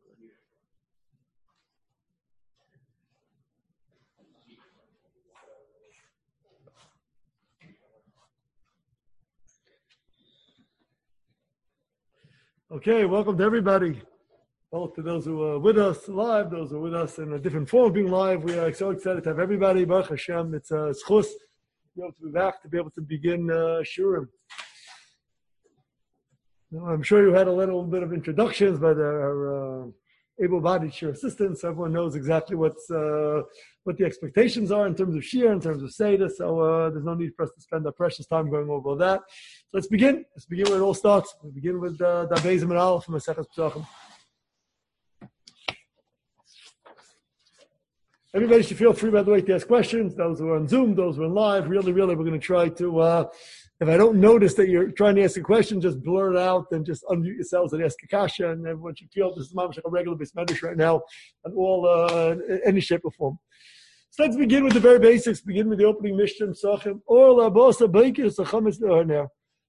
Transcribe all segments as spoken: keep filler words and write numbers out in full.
Okay, welcome to everybody. Both to those who are with us live, those who are with us in a different form of being live. We are so excited to have everybody. Baruch Hashem, it's a schus to be able to be back, to be able to begin uh, Shurim. Now, I'm sure you had a little bit of introductions by our uh, able-bodied Shir assistants. So everyone knows exactly what's uh, what the expectations are in terms of Shir, in terms of Seder. So uh, there's no need for us to spend our precious time going over all that. So let's begin. Let's begin where it all starts. We begin with uh, Daf Beis Amud Aleph from Maseches Pesachim. Everybody should feel free, by the way, to ask questions. Those who are on Zoom, those who are live, really, really, we're going to try to, uh, if I don't notice that you're trying to ask a question, just blur it out and just unmute yourselves and ask a kasha, and everyone should feel this is mamash like a regular base medrash right now, in all, uh, any shape or form. So let's begin with the very basics, begin with the opening Mishnah, Pesachim. Or la bosa beikir sachamis le'arner.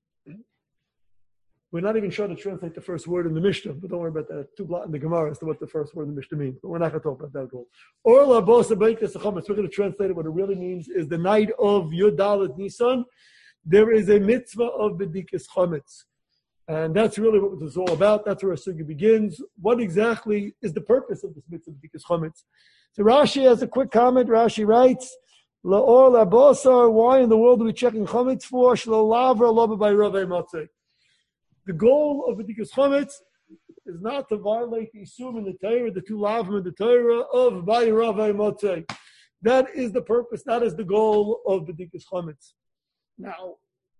We're not even sure to translate the first word in the Mishnah, but don't worry about that. Two blot in the Gemara as to what the first word in the Mishnah means. But we're not going to talk about that at all. Orla bosa beikis chametz. We're going to translate it. What it really means is the night of Yud Dalet Nisan, there is a mitzvah of bedikas chametz. And that's really what this is all about. That's where our sugya begins. What exactly is the purpose of this mitzvah of bedikas chametz? So Rashi has a quick comment. Rashi writes, La'or la bosa, why in the world are we checking chametz for? Shlo lavra loba by Ravei Matzeh. The goal of B'dikas Chametz is not to violate the Isum in the Torah, the two Lavim in the Torah of Bai Ravei Motzei. That is the purpose, that is the goal of B'dikas Chametz. Now,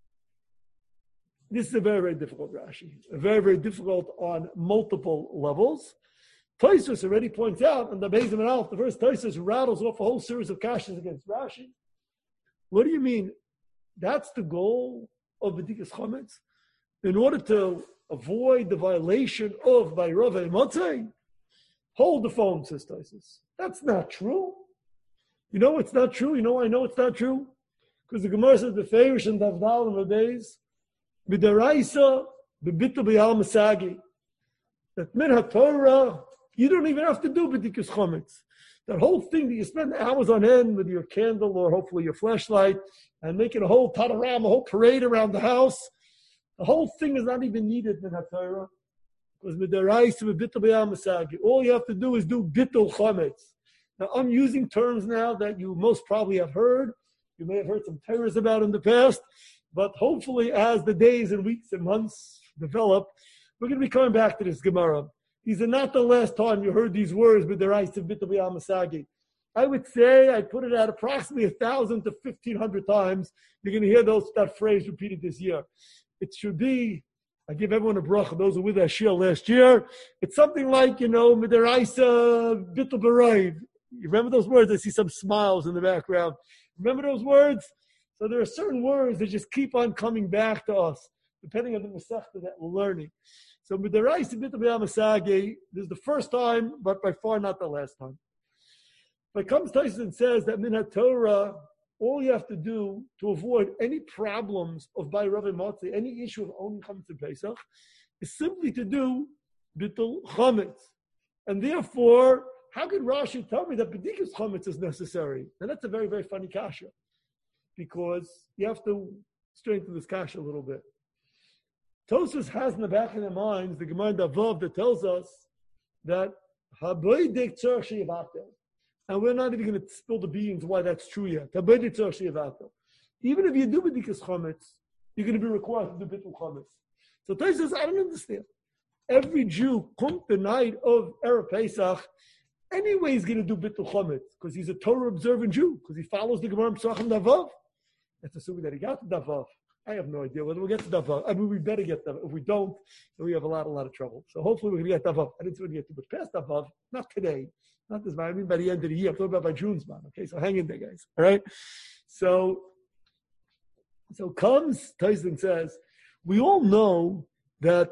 this is a very, very difficult Rashi. Very, very difficult on multiple levels. Tosfos already points out, and the Beis Amud Aleph, the first Tosfos rattles off a whole series of kashas against Rashi. What do you mean? That's the goal of B'dikas Chametz? In order to avoid the violation of by Ravei Motzei, hold the phone, says Tosfos. That's not true. You know it's not true? You know I know it's not true? Because the Gemara says, Beferish and Davdal and Rabeis, B'daraisa, B'bitul B'yal Masagi. That min HaTorah, you don't even have to do B'dikas Chametz. That whole thing that you spend hours on end with your candle or hopefully your flashlight and making a whole panorama, a whole parade around the house, the whole thing is not even needed in HaTorah, because midaraisa v'bitul b'yal masagi. All you have to do is do bitul chametz. Now I'm using terms now that you most probably have heard. You may have heard some terrors about in the past, but hopefully as the days and weeks and months develop, we're going to be coming back to this Gemara. These are not the last time you heard these words, midaraisa v'bitul b'yal masagi. I would say I put it at approximately a thousand to fifteen hundred times. You're going to hear those that phrase repeated this year. It should be, I give everyone a bracha, those who were with us Ashir last year. It's something like, you know, Midaraisa Bitul B'Raiv. You remember those words? I see some smiles in the background. Remember those words? So there are certain words that just keep on coming back to us, depending on the Masechta that we're learning. So Midaraisa Bitul B'Yal Masagi, this is the first time, but by far not the last time. But comes Tosfos and says that Min HaTorah, all you have to do to avoid any problems of Bai Ravei Motzei, any issue of owning chametz in Pesach, is simply to do bitul chametz. And therefore, how could Rashi tell me that b'dikas chametz is necessary? And that's a very, very funny kasha, because you have to strengthen this kasha a little bit. Tosfos has in the back of their minds the Gemara Davav that tells us that haboidek tzor sheyivatel. And we're not even going to spill the beans why that's true yet. Even if you do b'dikas chametz, you're going to be required to do bitul chametz. So Tosfos says, I don't understand. Every Jew, come the night of Erev Pesach, anyway he's going to do bitul chametz because he's a Torah observant Jew, because he follows the Gemara Pesachim Davav. That's assuming that he got to Davav. I have no idea whether we'll get to Davav. I mean, we better get Davav. If we don't, then we have a lot, a lot of trouble. So hopefully we're going to get Davav. I didn't say we're going to get too much past Davav. Not today. Not this month. I mean by the end of the year. I'm talking about by June's month. Okay, so hang in there, guys. All right? So, so comes, Tyson says, we all know that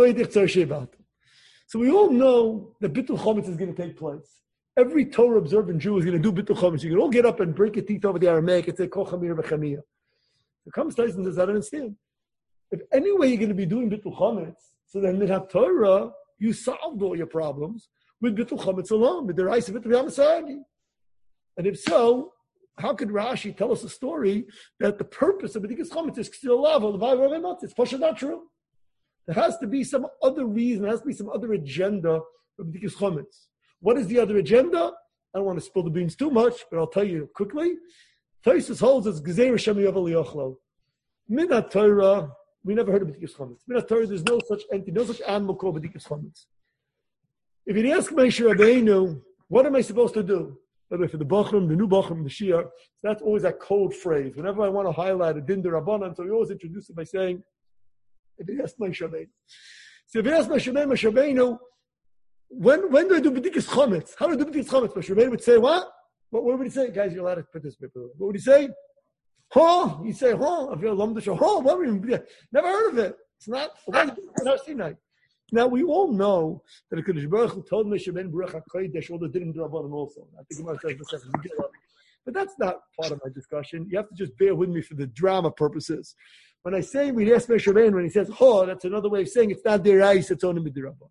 so we all know that Bitul Chametz is going to take place. Every Torah observant Jew is going to do Bitul Chametz. You can all get up and break your teeth over the Aramaic and say, Kol Chamir B'Chamiyah. So comes Tyson and says, I don't understand. If anyway you're going to be doing Bitul Chametz, so then in Torah, you solved all your problems with Bittul Chametz alone, with the Raisa Bittul Yamasagi. And if so, how could Rashi tell us a story that the purpose of B'dikas Chametz is still love or the Ravei Matzah? It's partially not true. There has to be some other reason, there has to be some other agenda for B'dikas Chametz. What is the other agenda? I don't want to spill the beans too much, but I'll tell you quickly. Tosfos holds as Gezeira Shem Yovel Yochlo. Minat Torah, we never heard of B'dikas Chametz. Minat Torah, there's no such entity, no such animal called B'dikas Chametz. If you ask Moshe Rabbeinu, what am I supposed to do? By the way, for the Bachram, the new Bachram, the Shia, that's always that code phrase. Whenever I want to highlight a din d'Rabbanan, so we always introduce it by saying, if you ask Moshe Rabbeinu. So if you ask Moshe Rabbeinu, Moshe Rabbeinu, when, when do I do B'dikas Chametz? How do I do B'dikas Chametz? Moshe Rabbeinu would say, what? What, what would he say? Guys, you're allowed to participate. What would he say? Huh? He'd say, huh? I feel lumdish. Huh? What would he, never heard of it. It's not, now, we all know that the Kodesh Baruch Hu told Moshe Rabbeinu Baruch HaKodesh all the din d'Rabbanan also. I think about that. But that's not part of my discussion. You have to just bear with me for the drama purposes. When I say we ask Moshe Rabbeinu, when he says, oh, that's another way of saying it's not Derais, it's only Midirabbanan.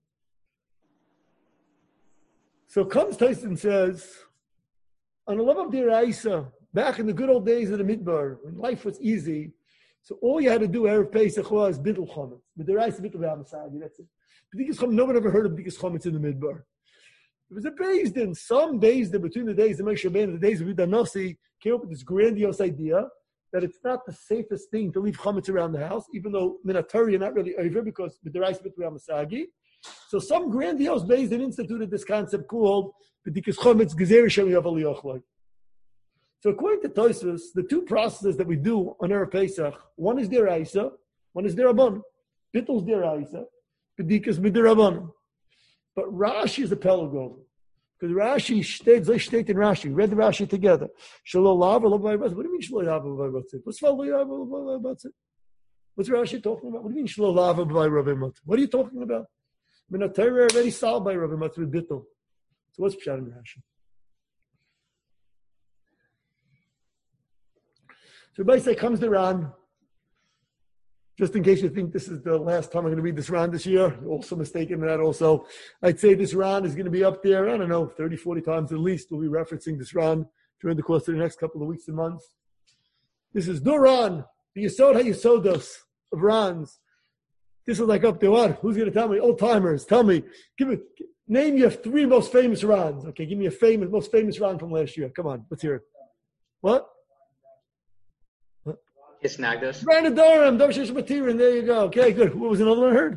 So comes Tyson and says, on the level of Deraisa, back in the good old days of the Midbar, when life was easy, so all you had to do Erev Pesach was B'dikas Chametz. B'deraisa B'dikas Yamasagi, that's it. B'dikas Chametz, no one ever heard of B'dikas Chametz in the Midbar. It was a Beis Din. Some Beis Din, between the days of Moshe Rabbeinu and the days of Yehuda Nasi, came up with this grandiose idea that it's not the safest thing to leave Chametz around the house, even though Minatori you're not really over, because B'deraisa B'dikas Yamasagi. So some grandiose Beis Din instituted this concept called B'dikas Chametz Gezeira Shem Yovel Yochlo. So according to Tosfos, the two processes that we do on Erev Pesach, one is Deraisa, one is Derabbanan. Bittel's Deraisa, B'dikas Midirabbanan. But Rashi is a Pelagov. Because Rashi states, they state in Rashi, read the Rashi together. Shalom Lava, Lo B'ay Batzit. What do you mean Shalom Lava, Lo B'ay Batzit? What's Lo B'ay Batzit? What's Rashi talking about? What do you mean Shalom Lava, B'ay Batzit? What are you talking about? Minatayra already solved by Rav Matzah with Bittel. So what's Pshat in Rashi? So everybody say comes the Ran. Just in case you think this is the last time I'm going to read this Ran this year, also mistaken in that also. I'd say this Ran is going to be up there, I don't know, thirty, forty times at least. We'll be referencing this Ran during the course of the next couple of weeks and months. This is Duran, the Yesod HaYesodos of Rans. This is like up there. What? Who's going to tell me? Old timers, tell me. Give me, name your three most famous Rans. Okay, give me a famous, most famous Ran from last year. Come on, let's hear it. What? His Nagdos. Brandon Durham, Darshish Matirin. There you go. Okay, good. What was another one I heard?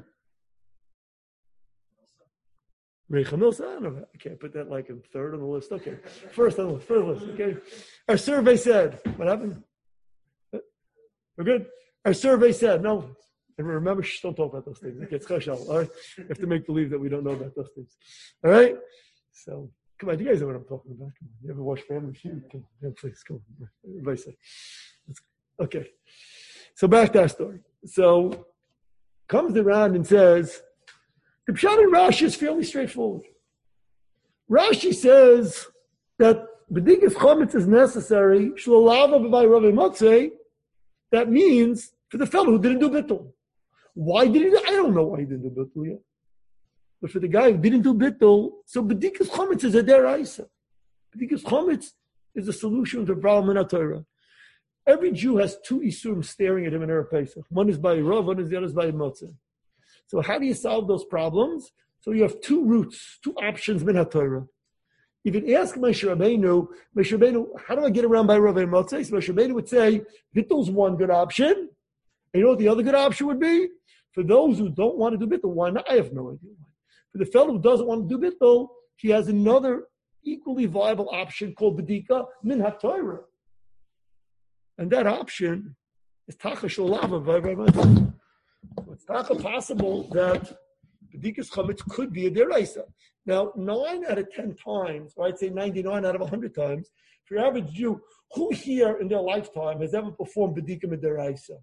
Reicha Milsa. I don't know. I can't put that like in third on the list. Okay. First on the list. First list. Okay. Our survey said, what happened? We're good? Our survey said, no. And remember, shh, don't talk about those things. It gets chashal. All right? You have to make believe that we don't know about those things. All right? So, come on. You guys know what I'm talking about. Come on. You ever watch Family Feud? Come on. Yeah, please, come on. Everybody say. Okay. So back to our story. So, comes the Ran and says, the Pshat in Rashi is fairly straightforward. Rashi says that B'dikas Chametz is necessary, Shlolava B'vay Ravei Matzah. That means for the fellow who didn't do Bittul. Why did he do? I don't know why he didn't do Bittul yet. But for the guy who didn't do Bittul, so B'dikas Chametz is a deraisa. B'dikas Chametz is a solution to the problem in our Torah. Every Jew has two Isurim staring at him in Erev Pesach. One is by Rav, one is the other is by Motzeh. So how do you solve those problems? So you have two routes, two options min HaTorah. If you ask Moshe Rabbeinu, Moshe Rabbeinu, how do I get around by Rav and Motzeh? So Moshe Rabbeinu would say, Bittel's one good option. And you know what the other good option would be? For those who don't want to do Bittel, why not? I have no idea why. For the fellow who doesn't want to do Bittel, he has another equally viable option called B'dika min HaTorah. And that option is Tacha Sholava by Rabbi Matzah. It's not possible that B'dikas Chametz could be a deraisa. Now, nine out of ten times, or I'd say ninety-nine out of one hundred times, for your average Jew, who here in their lifetime has ever performed B'dika Midaraisa?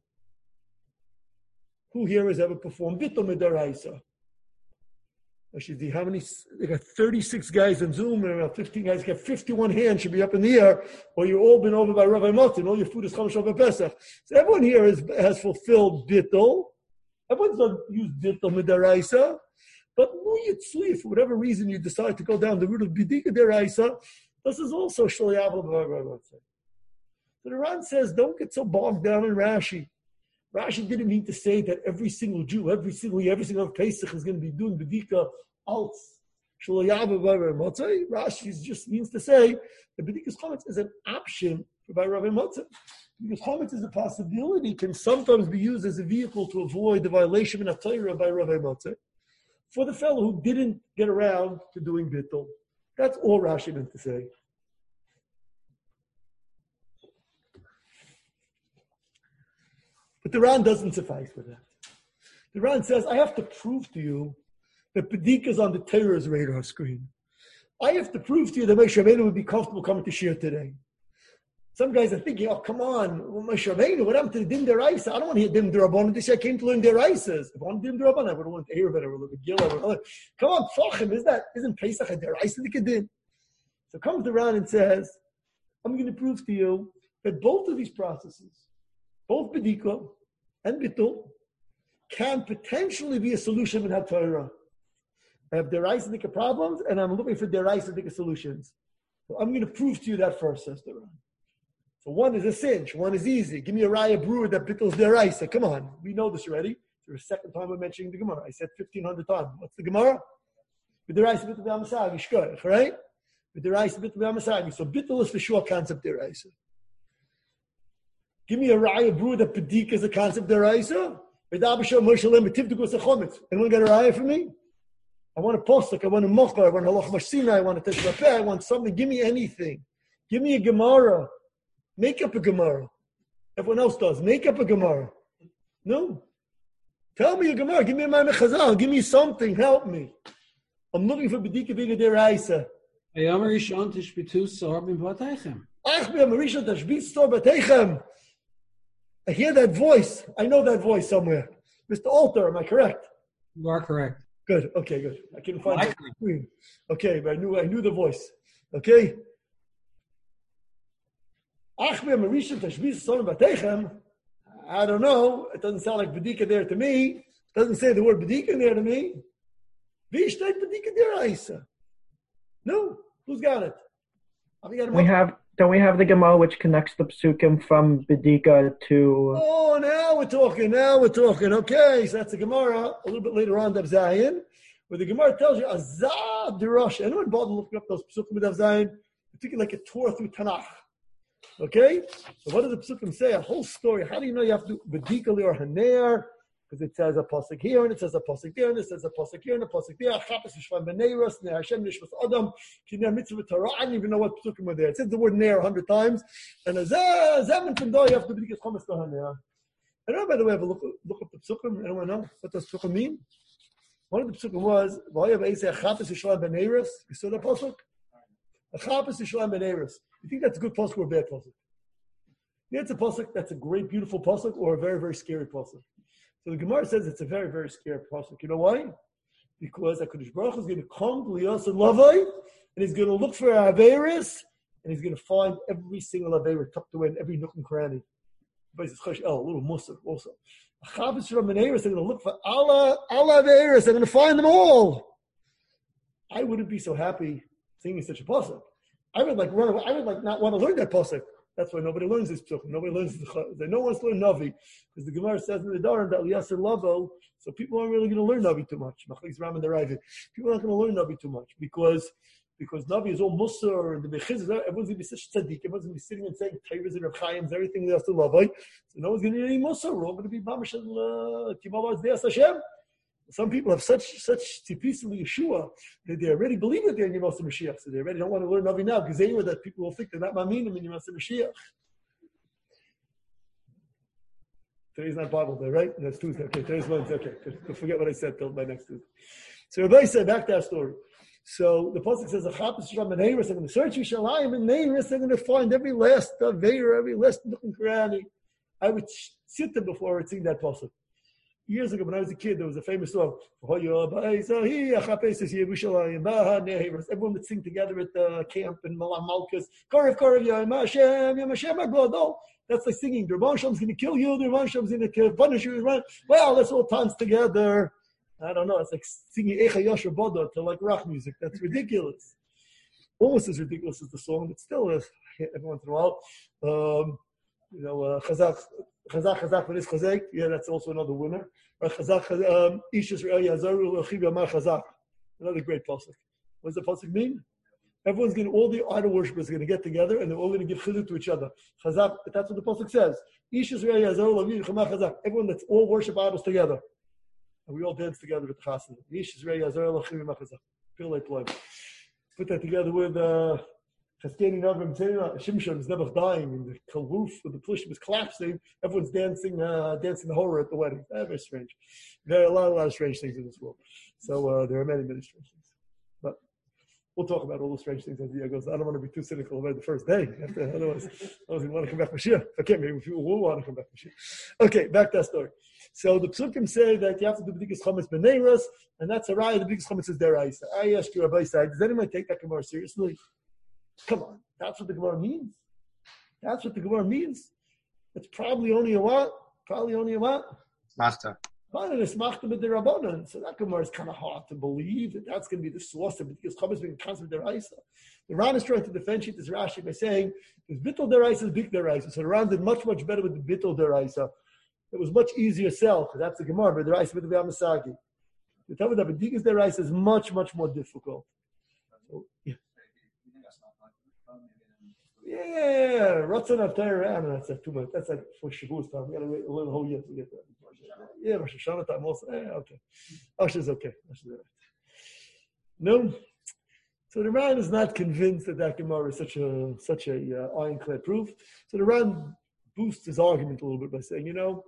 Who here has ever performed Bittul Midaraisa? Actually, how many? They got thirty-six guys on Zoom, and about fifteen guys. Got fifty-one hands should be up in the air. Or you've all been over by Rabbi Motin. All your food is Chodesh Over Pesach. So everyone here has, has fulfilled Bittul. Everyone's not used Bittul Midaraisa. But Lu Yitzli, for whatever reason you decide to go down the route of Bidika Deraisa, this is also Shaliyav L'Bavah. So the Ran says, don't get so bogged down in Rashi. Rashi didn't mean to say that every single Jew, every single every single Pesach is going to be doing Bidika Alts. Rashi just means to say that B'dikas Chometz is an option for by Rabbi Motzei. Because Chometz is a possibility, can sometimes be used as a vehicle to avoid the violation of Torah by Rabbi Motzei for the fellow who didn't get around to doing Bittul. That's all Rashi meant to say. But the Ran doesn't suffice with that. The Ran says, I have to prove to you that B'dika is on the Torah's radar screen. I have to prove to you that Moshe Rabbeinu would be comfortable coming to Shir today. Some guys are thinking, oh, come on, Moshe Rabbeinu, what happened to the Din Deraisa? I don't want to hear Din Derabbanan. This year I came to learn Deraisas. If I want Din Derabbanan, I would want to hear about it or look at Gil. Come on, Fachim, is that, isn't Pesach a Deraisa Din? So comes the Ran and says, I'm going to prove to you that both of these processes, both B'dika and Bittul, can potentially be a solution in HaTorah. I have Deraisa problems, and I'm looking for Deraisa solutions. So I'm going to prove to you that first, says the Ran. So one is a cinch, one is easy. Give me a raya brewer that Bittel's Deraisa. Come on, we know this already. It's the second time we're mentioning the Gemara. I said fifteen hundred times. What's the Gemara? Deraisa Bittel B'Amasagi, shkoyach, right? Deraisa Bittel B'Amasagi. So Bittel is for sure concept Deraisa. Give me a raya brewer that B'dika is a concept Deraisa. Anyone got a raya for me? I want a postuk, I want a mocha, I want a halach mashsina, I want a teshlapeh, I want something. Give me anything. Give me a Gemara. Make up a Gemara. Everyone else does. Make up a Gemara. No. Tell me a Gemara. Give me a Ma'ameh Chazal. Give me something. Help me. I'm looking for B'dika B'dika Deraisa. Ayam Rishon Tishbitu Sor B'Bateichem. Ach, Ayam Rishon Tishbitu Sor B'Bateichem. I hear that voice. I know that voice somewhere. Mister Alter, am I correct? You are correct. Good. Okay, good. I couldn't find the screen. Okay, but I knew I knew the voice. Okay. I don't know. It doesn't sound like B'dika there to me. It doesn't say the word B'dika there to me. No. Who's got it? We have, don't we have the Gemara which connects the psukim from B'dika to... Oh, now we're talking. Now we're talking. Okay, so that's the Gemara a little bit later on, Dav Zayin, where the Gemara tells you, Azad Dirash. Anyone bother looking up those psukim with Dav Zayin? It's taking like a tour through Tanakh. Okay? So what does the Psukim say? A whole story. How do you know you have to do B'dika or Haner? Because it says a pasuk here, and it says a pasuk there, and it says a pasuk here, and a pasuk there. Chapes Yishvan B'neiros, Ner Hashem Nishmas Adam, Kinei Mitzvah Torah. I don't even know what Psukim are there. It says the word Ner a hundred times. And as Zaman from there, you have to B'dika Chometz to Haner. And I, by the way, have a look, look up the Psukim. Anyone know what does Psukim mean? One of the Psukim was, Chapes Yishvan B'neiros. You saw that pasuk? Chapes Yishvan B'neiros. You think that's a good pasuk or a bad pasuk? Yeah, it's a pasuk that's a great, beautiful pasuk or a very, very scary pasuk. So the Gemara says it's a very, very scary pasuk. You know why? Because HaKadosh Baruch Hu is going to come to Liyas and Lavai, and he's going to look for Averis, and he's going to find every single Averis tucked away in every nook and cranny. Everybody says, oh, a little Musar also. Chavos from Averis, they're going to look for Allah, Allah Averis, they're going to find them all. I wouldn't be so happy singing such a pasuk. I would like run away. I would like not want to learn that pasuk. That's why nobody learns this pasuk. Nobody learns the. They no one wants to learn Navi because the Gemara says in the Daran that Eliezer Lavo. So people aren't really going to learn Navi too much. People aren't going to learn Navi too much because because Navi is all Musar and the Bechiz. Everyone's going to be such tzaddik. Everyone's going to be sitting and saying Teiras and Reb Chaim's, everything Eliezer Lavo. So no one's going to need any Musar. We're all going to be Mamash and Kimalas Deas Hashem. Some people have such such tipis in Yeshua that they already believe that they're in Yemasa Mashiach, so they already don't want to learn Navi now because they know that people will think they're not Maminim in Yemasa Mashiach. Today's not Bible Day, right? That's Tuesday. Okay, today's Wednesday. Okay, don't forget what I said till by next Tuesday. So Rabbi said, back to our story. So the pasuk says, "Achapes Yishvan B'neiros." I'm going to search Yishalayim and Neiros. I'm going to find every last Aveir, every last nook and cranny. I would sit there before I would sing that pasuk. Years ago, when I was a kid, there was a famous song. Everyone would sing together at the camp in Malam Malkus. Korev, Korev, Yom Hashem, Yom Hashem, oh, that's like singing. The Rebbe Shlomo's going to kill you. The Rebbe Shlomo's going to punish you. Well, let's all dance together. I don't know. It's like singing Echa Yasher Boda to like rock music. That's ridiculous. Almost as ridiculous as the song, but still, uh, every once in a while, um, you know, uh, Chazak, Chazak, Chazak, what is Chazak? Yeah, that's also another winner. Or Chazak, um, Ishas Re'el Yazaru L'chiv Yamar Chazak. Another great pasuk. What does the pasuk mean? Everyone's going to, all the idol worshippers are going to get together and they're all going to give chiluk to each other. Chazak, that's what the pasuk says. Ishas Re'el Yazaru L'chiv Yamar Chazak. Everyone that's all worship idols together. And we all dance together at the chasana. Ishas Re'el Yazaru L'chiv Yamar Chazak. Feel like play. Put that together with uh, Chaskeni Navim Tzena, Shimshon is never dying, and the kalhuf with the plushim is collapsing. Everyone's dancing, uh, dancing the horror at the wedding. Very, very strange. There are a lot, a lot of strange things in this world. So uh, there are many, many strange things. But we'll talk about all the strange things as the year goes. I don't want to be too cynical about the first day. After, otherwise, otherwise we want to come back Mashiach. Okay, maybe people will want to come back Mashiach. Okay, back to that story. So the psukim say that you have to do b'dikas chametz b'neiros, and that's a raya. The b'dikas chametz is deraisa. I ask you, Rabbi Side, does anyone take that Gemara seriously? Come on, that's what the Gemara means. That's what the Gemara means. It's probably only a what? Probably only a what? Master. So that Gemara is kind of hard to believe that that's going to be the source of b'dikas chametz being constant deraisa. The Ran is trying to defend this Rashi by saying there's bittul deraisa is big deraisa. So the Ran did much much better with the bittul deraisa. It was much easier to sell because that's the Gemara, but the rice with the Amasagi. The tell me that B'dikas the rice is much, much more difficult. So, yeah. Yeah, yeah, yeah. Ratzon of Torah, that's like too much. That's like for Shavuos time. We got to wait a little whole year to get that. Yeah, Rosh Hashanah time also. Yeah, okay. Rosh is okay. Rosh is right. No. So the Ran is not convinced that that Gemara is such a such a uh, ironclad proof. So the Ran boosts his argument a little bit by saying, you know,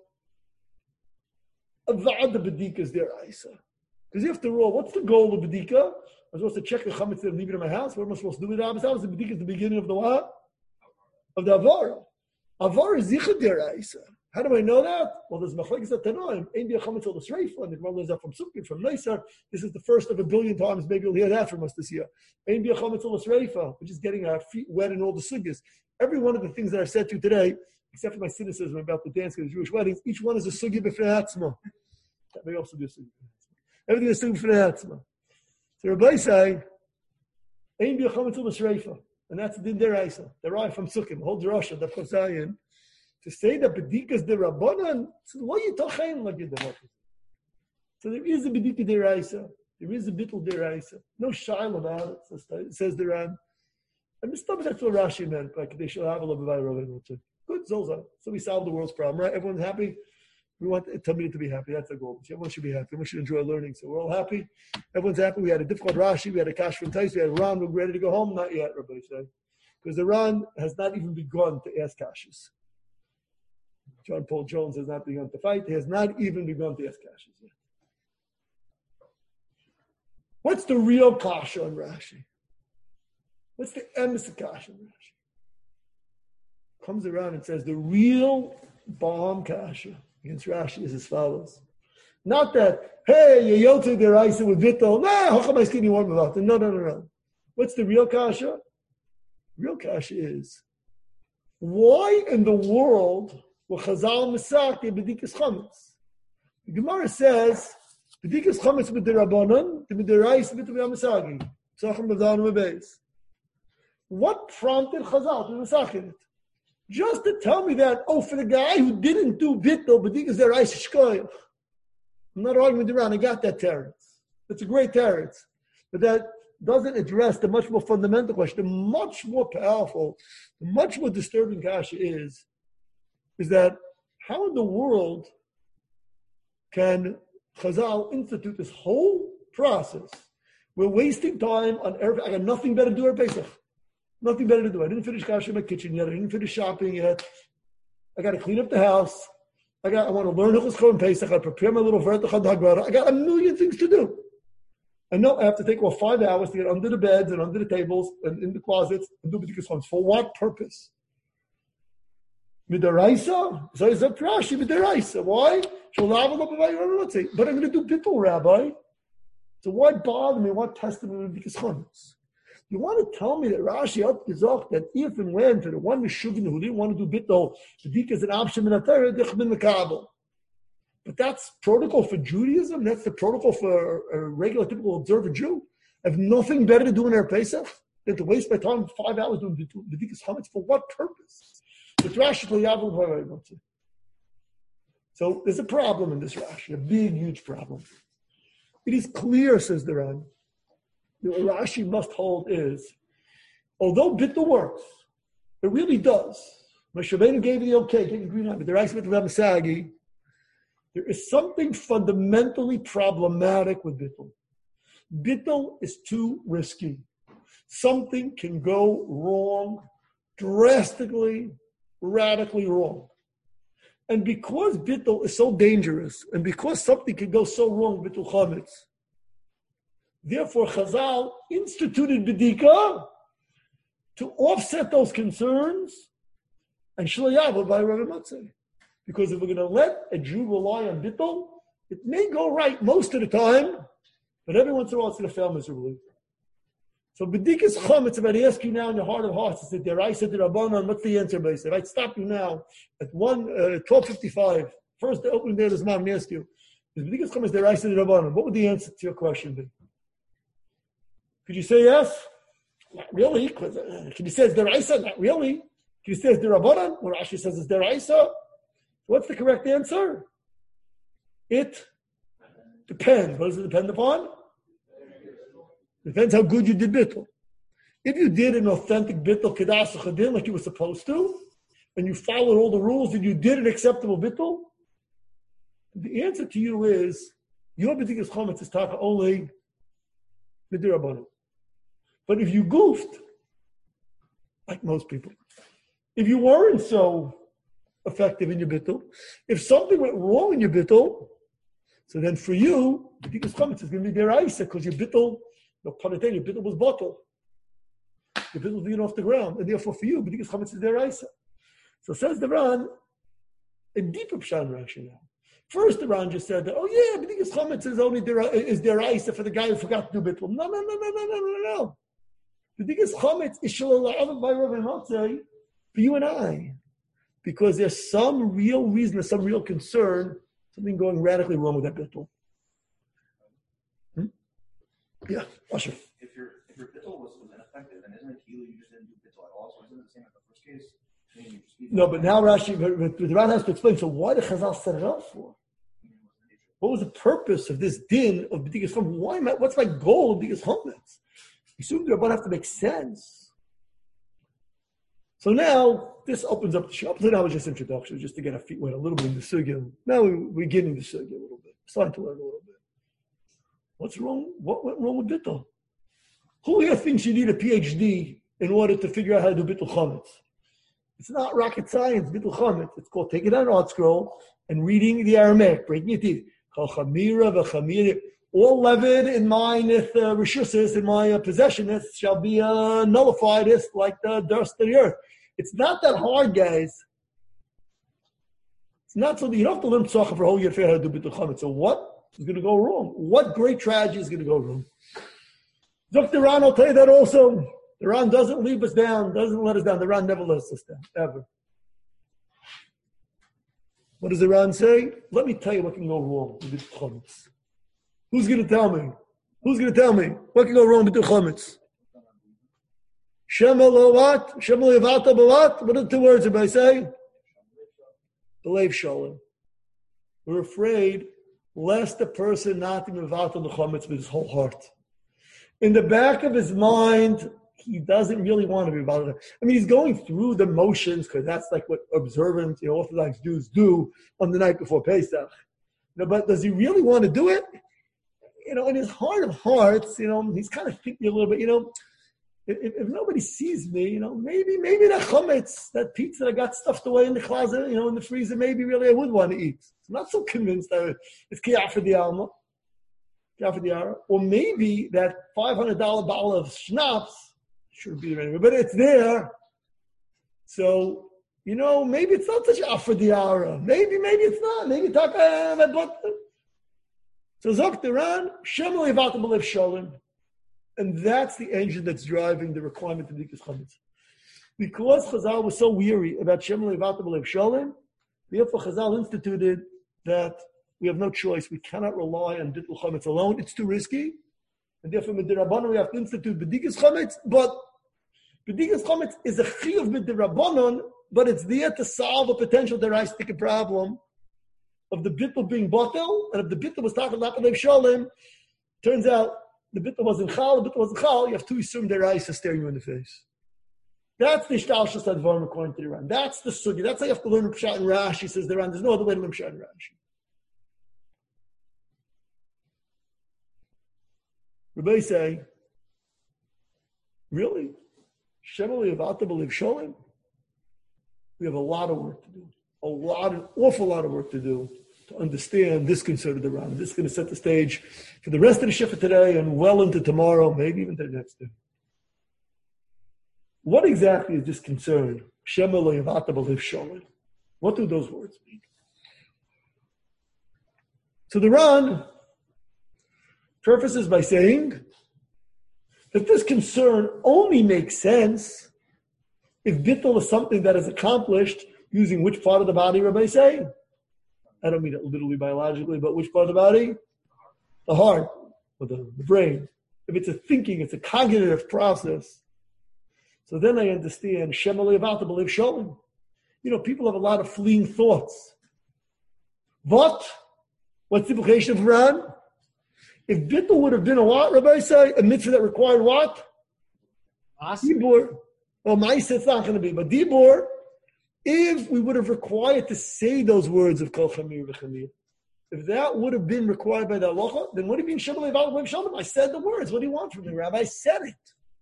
Avad the Bedika is their Isa. Because after all, what's the goal of Bedika? I'm supposed to check the chametz and leave it in my house. What am I supposed to do with the Abbas house? The Bedika is the beginning of the what? Of the Avara. Avara is Zichad their Isa. How do I know that? Well, there's Machlekes at Tanoim. Ein bia chametz al Sreifa, and the Gemara learns that from Sukkim, from Neisar. This is the first of a billion times. Maybe you'll hear that from us this year. Ein bia chametz al Sreifa, which is getting our feet wet in all the sugyas. Every one of the things that I've said to you today, except for my cynicism about the dance at the Jewish weddings, each one is a sugya b'fnei atzma. That may also be a sugya. Everything is sugya b'fnei atzma. So Rabbi say, "Ein b'yachametz u'masreifa," and that's the din deraisa. Derived from Sukkim, whole drasha that Chosayin, to say that b'dikas derabanan. So what you talking like you devoted? So there is a b'dika deraisa. There is a bittul deraisa. No shail about it. It says the Ran. And this stuff that's what Rashi meant. Like they should have a little bit of good Zolza. So we solved the world's problem, right? Everyone's happy. We want Tamid to be happy. That's the goal. Everyone should be happy. Everyone should enjoy learning. So we're all happy. Everyone's happy. We had a difficult Rashi. We had a Kash from Tais. We had Ran. We're ready to go home. Not yet, Rabbi said. Because the Ran has not even begun to ask Kashas. John Paul Jones has not begun to fight. He has not even begun to ask Kashas yet. What's the real Kasha on Rashi? What's the emes of Kasha on Rashi? Comes around and says the real bomb Kasha against Rashi is as follows. Not that, hey, you yote deraisa with Vittel. Nah, how come I see you warm about it? No, no, no, no. What's the real Kasha? Real Kasha is, why in the world will Chazal Mesach get B'dikas Chametz? The Gemara says, B'dikas Chametz b'derabanan, the b'deraisa b'deraisa Psachim b'danim b'beis. What prompted Chazal to Mesach it? Just to tell me that, oh, for the guy who didn't do Bittel, B'dikas deraisa shkoyach. I'm not arguing with the Ran. I got that teretz. It's a great teretz. But that doesn't address the much more fundamental question. The much more powerful, the much more disturbing kasha is, is that how in the world can Chazal institute this whole process? We're wasting time on Erev. I got nothing better to do at Pesach. Nothing better to do. I didn't finish kasha in my kitchen yet. I didn't finish shopping yet. I got to clean up the house. I got. I want to learn Hilchos Korban Pesach. I got to prepare my little Vertach on Hagrada. I got a million things to do. I know I have to take well five hours to get under the beds and under the tables and in the closets and do B'dikas Chametz. For what purpose? Midaraisa? So it's a Rashi Midaraisa. Why? But I'm going to do Bittul, Rabbi. So why bother me? What testament B'dikas Chametz? You want to tell me that Rashi hat gesagt that if and when for the one Meshugin who didn't want to do Bittul, B'dikas an option in a Torah, they've been Mekabel. But that's protocol for Judaism. That's the protocol for a regular, typical observer Jew. I have nothing better to do in their Pesach than to waste my time five hours doing B'dikas Chametz. For what purpose? So there's a problem in this Rashi, a big, huge problem. It is clear, says the Ran, what Rashi must hold is, although Bittul works, it really does. Moshe Rabbeinu gave you the okay, gave you the green light, but the Rashi with the Masagi, there is something fundamentally problematic with Bittul. Bittul is too risky. Something can go wrong, drastically, radically wrong. And because Bittul is so dangerous, and because something can go so wrong, Bittul Chametz, therefore Chazal instituted B'dika to offset those concerns and Shlayava by Rabbi Matzeh. Because if we're going to let a Jew rely on Bittul, it may go right most of the time, but every once in a while it's going to fail miserably. So B'dikas Chametz, if I'd ask you now in your heart of hearts, is it Deraisa D'Rabbanan? What's the answer, If I'd stop you now at one uh, twelve fifty-five, first the opening day of this month, and ask you, is B'dikas Chametz Deraisa D'Rabbanan? What would the answer to your question be? Could you say yes? Not really. Uh, can you say it's Deraisa? Not really. Can you say it's D'Rabbanan? Or Rashi says it's Deraisa? What's the correct answer? It depends. What does it depend upon? Depends how good you did bittul. If you did an authentic bittul kedas chadin like you were supposed to, and you followed all the rules and you did an acceptable bittul, the answer to you is your b'dikas chametz is taka only b'dirabbanan. But if you goofed, like most people, if you weren't so effective in your bittul, if something went wrong in your bittul, so then for you, b'dikas chametz is going to be deraisa because your bittul, no pun intended, your bittul was bottled. Your bittul was being off the ground, and therefore for you, b'dikas chametz is deraisa. So says the Ran, a deeper pshat rationale. First, the Ran just said that, oh yeah, b'dikas chametz is only der, is deraisa for the guy who forgot to do bittul. No, no, no, no, no, no, no, no. B'dikas chametz is shalalav by Rabbi Matzeh for you and I, because there's some real reason, there's some real concern, something going radically wrong with that bittul. Hmm? Yeah, Usher. If your if your bittul was, was ineffective, then isn't it you you just didn't do bittul at all? So isn't it the same as the first case? I mean, No, but now Rashi, but, but the Ran has to explain. So why did Chazal set it up for? What was the purpose of this din of b'dikas chametz? Why am I, what's my goal of b'dikas chametz? You assume the Rabban have to make sense. So now this opens up the shop. So now it's just introduction, just to get our feet wet a little bit in the sugya. Now we're getting the sugya a little bit, starting to learn a little bit. What's wrong? What went wrong with bittul? Who here thinks you need a P H D in order to figure out how to do bittul chametz? It's not rocket science, bittul chametz. It's called taking out an art scroll and reading the Aramaic, breaking your teeth. All leaven in my uh, rishusis, in my uh, possession, shall be uh, nullified as like the dust of the earth. It's not that hard, guys. It's not so that you don't have to learn tzachah for a whole year to figure out how to do bittul chametz. So what is going to go wrong? What great tragedy is going to go wrong? Doctor Ran will tell you that also. The Ran doesn't leave us down, doesn't let us down. The Ran never lets us down, ever. What does the Ran say? Let me tell you what can go wrong with bittul chametz. Who's going to tell me? Who's going to tell me? What can go wrong with bittul chametz? Shema lo what? Shema lo yavata b'lat? What are the two words everybody say? Believe shalom. We're afraid lest the person not be yavata the chametz with his whole heart. In the back of his mind, he doesn't really want to be about it. I mean, he's going through the motions because that's like what observant, you know, Orthodox Jews do on the night before Pesach. You know, but does he really want to do it? You know, in his heart of hearts, you know, he's kind of thinking a little bit, you know, if, if nobody sees me, you know, maybe maybe that chametz, that pizza that I got stuffed away in the closet, you know, in the freezer, maybe really I would want to eat. I'm not so convinced that it's kiyah for the alma, kiyah for the ara. Or maybe that five hundred dollars bottle of schnapps should be there anyway, but it's there. So, you know, maybe it's not such a for the ara. Maybe, maybe it's not. Maybe taka but. So Zok Ran, Shem lo yavata b'lev shalom. And that's the engine that's driving the requirement of b'dikas chametz. Because Chazal was so weary about Shem lo yavata b'lev shalom, therefore Chazal instituted that we have no choice. We cannot rely on bittul chametz alone. It's too risky. And therefore, midirabbanon, we have to institute bedikas chametz. But bedikas chametz is a chiyuv midirabbanon, but it's there to solve a potential deraistic problem of the bittul being botel, and if the bittul was talking about the shalom, turns out the bittul wasn't chal, the bittul wasn't chal, you have two isum deraisa staring you in the face. That's the shtalshus advarim according to the Ran. That's the sugi. That's how you have to learn Pshat and Rashi, says the Ran. There's no other way to learn Pshat and Rashi. Rabbi say, really? Shemali about to believe Sholem? We have a lot of work to do. A lot, an awful lot of work to do to understand this concern of the Ran. This is going to set the stage for the rest of the Shifa today and well into tomorrow, maybe even to the next day. What exactly is this concern? Shemali about to believe Sholem. What do those words mean? So the Ran prefaces by saying that this concern only makes sense if bittul is something that is accomplished using which part of the body, Rabbi say? I don't mean it literally biologically, but which part of the body? The heart, or the, the brain. If it's a thinking, it's a cognitive process. So then I understand Shemali about to believe Sholem. You know, people have a lot of fleeting thoughts. But what's the implication of Ran? If bittul would have been a what, Rabbi say? A mitzvah that required what? Dibur. Well, Ma'aseh it's not going to be, but Dibur, if we would have required to say those words of Kol Chamir V'Chamir, if that would have been required by the halacha, then what do you mean Shemali about to believe Sholem? I said the words. What do you want from me, Rabbi? I said it.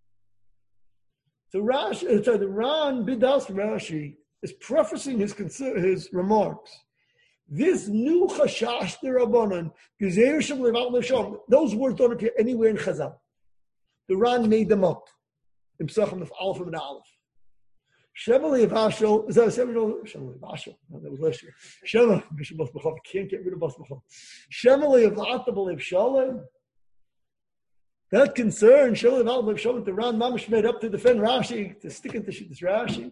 So Rashi, so the Ran Bidas Rashi is prefacing his his remarks. This new chashash derabbanan, gezeir shemali about l'shalom. Those words don't appear anywhere in Chazal. The Ran made them up. In Pesachim of Aleph and Aleph. Shemali Vashel is that Shemali Shemali Vashel? No, that was last year. Shemali Bishop Bas Bachal can't get rid of Bas Bachal. Shemali of Atabal Shalom. That concern, Shemali Atabal Shalom, the Ran Mamish made up to defend Rashi, to stick into this Rashi.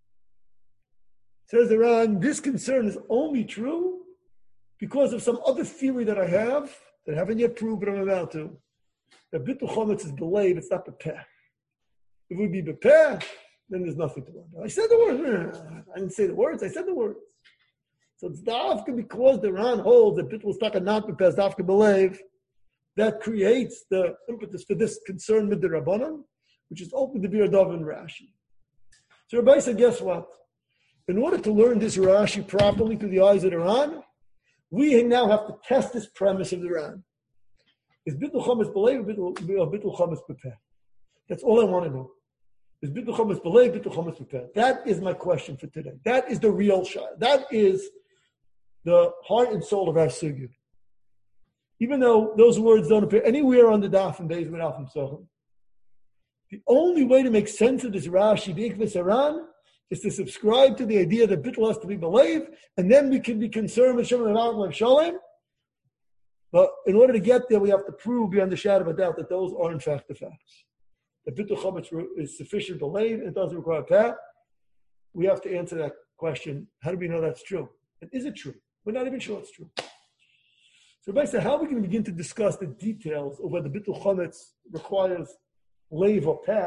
Says the Ran, this concern is only true because of some other theory that I have that I haven't yet proved, but I'm about to. That Bittul Chometz is believed, it's not Bepeh. If it would be Bepeh, then there's nothing to learn. I said the words. I didn't say the words, I said the words. So it's Dafka because the Ran holds that Bittul Staka not Bepeh, Dafka believe, that creates the impetus for this concern with the Rabbanan, which is open to be Adav and Rashi. So Rabbi said, guess what? In order to learn this Rashi properly through the eyes of the Ran, we now have to test this premise of the Ran. Is Bittul Chometz believed or Bittul Chometz Bepeh? That's all I want to know. Is Bittul Chometz believed, Bittul Chometz Bepeh? That is my question for today. That is the real shot. That is the heart and soul of our sugya. Even though those words don't appear anywhere on the daf and Beis Menachem and Sochem, the only way to make sense of this Rashi, the Ikvis Haran, is to subscribe to the idea that bittul has to be believed, and then we can be concerned with Shem and Sholem. But in order to get there, we have to prove beyond the shadow of a doubt that those are in fact the facts. That bittul chometz is sufficient believed and it doesn't require peh. We have to answer that question. How do we know that's true? And is it true? We're not even sure it's true. So Rabbi said, how are we going to begin to discuss the details of whether bittul chometz requires leiv or peh?